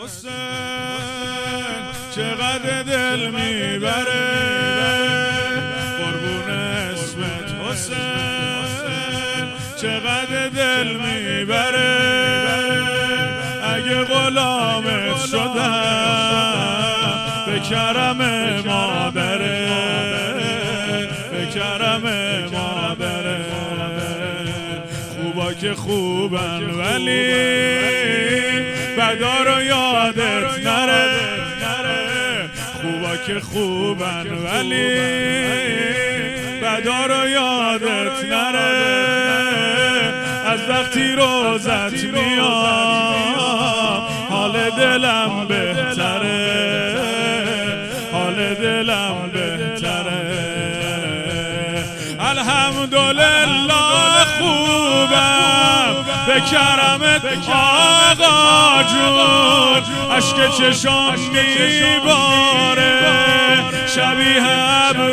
چقدر دل میبره قربون اسمت حسین، چقدر دل میبره اگه غلامت شدم به کرم مادره، به کرم مادره. خوبا که خوبن ولی بدا رو یادت نره، خوبا که خوبن ولی بدا رو یادت نره. از وقتی روزت میام حال دلم بهتره، حال دلم بهتره. الحمدلله خوبم به کرمت آقا جون، اشک چشام میباره شبیه ابر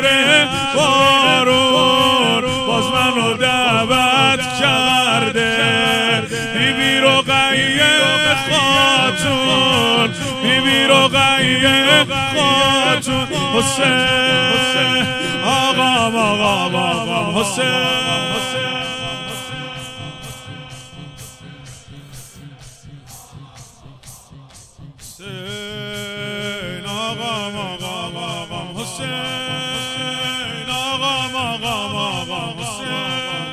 بارون. باز منو دعوت کرده بیبی رقیه خاتون، بیبی رقیه خاتون. حسین آقام آقام آقام حسین، حسین آقام آقام آقام حسین، آقام آقام آقام حسین،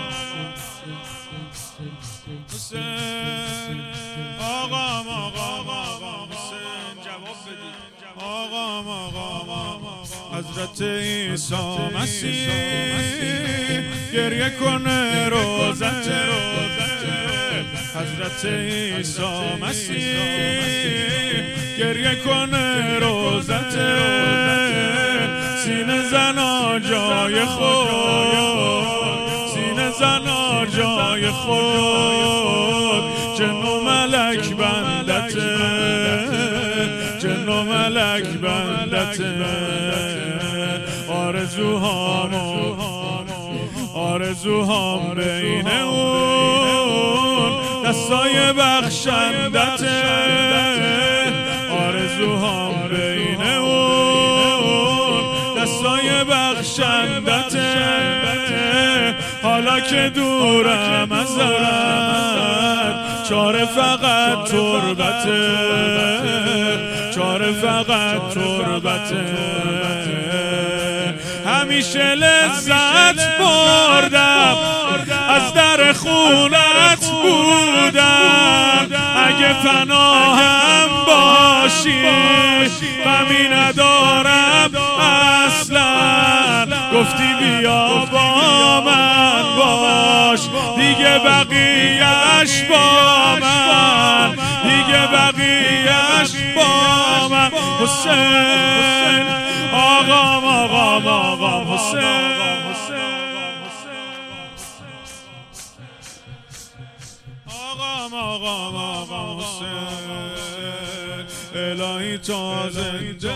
حسین آقام آقام آقام حسین. جواب بدید آقام آقام آقام. حضرت عیسی مسیح گریه کنه روزت، حضرت عیسی مسیح گریه کنه روزت. سینه زنا جای خود، سینه زنا جای خود. جن و ملک بندته، جن و ملک بندته. آرزوهام بین اون دستای بخشندته، آرزوهام بین اون دستای بخشندته. حالا که دورم ازت چاره فقط تربته، چاره فقط تربته. همیشه لذت بردم از در خونت بودم، اگه پناهم باشی غمی ندارم اصلا. گفتی بیا با من باش دیگه بقیه‌اش با من، دیگه بقیه‌اش با من. حسین آقام آقام آقام حسین، آقام آقام آقام حسین. الهی تا زنده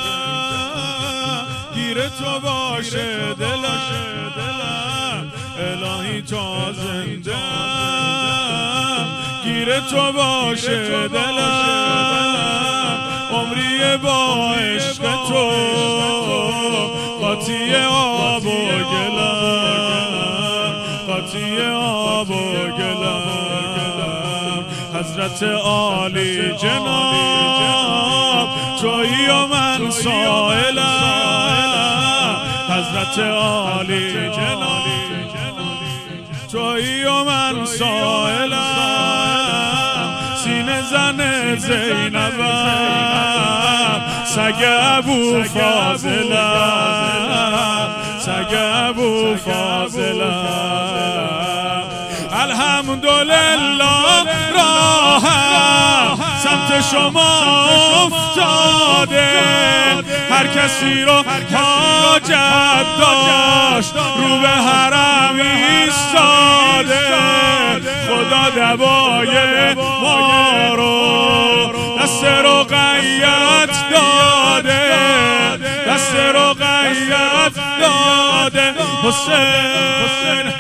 گیر تو باشه دلم، الهی تا زنده گیر تو باشه دلم. عمری با عشق تو قاطی آب و گلم، قاطی آب و گلم. حضرت عالی جناب تویی و من سائلم، حضرت عالی جناب تویی و من سائلم. سینه زن زینبم سگ ابو فاضلم، سگ ابو فاضلم. الحمدلله راهم سمت شما افتاده، هر کسی رو حاجت داشت رو به حرم ایستاده. خدا دوای ما رو دست رقیت داده، دست رقیت داده. حسین